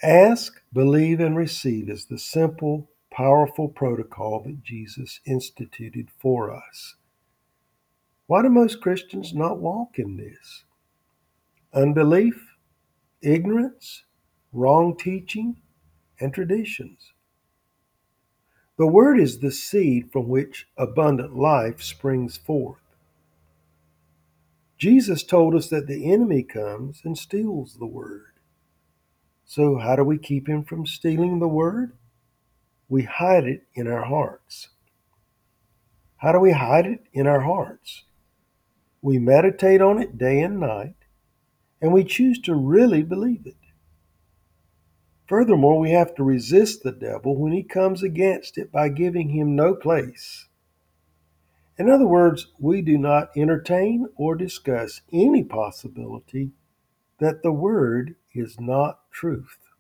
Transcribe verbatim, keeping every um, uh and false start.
Ask, believe, and receive is the simple, powerful protocol that Jesus instituted for us. Why do most Christians not walk in this? Unbelief, ignorance, wrong teaching, and traditions. The Word is the seed from which abundant life springs forth. Jesus told us that the enemy comes and steals the Word. So, how do we keep him from stealing the Word? We hide it in our hearts. How do we hide it in our hearts? We meditate on it day and night, and we choose to really believe it. Furthermore, we have to resist the devil when he comes against it by giving him no place. In other words, we do not entertain or discuss any possibility that the Word is not truth.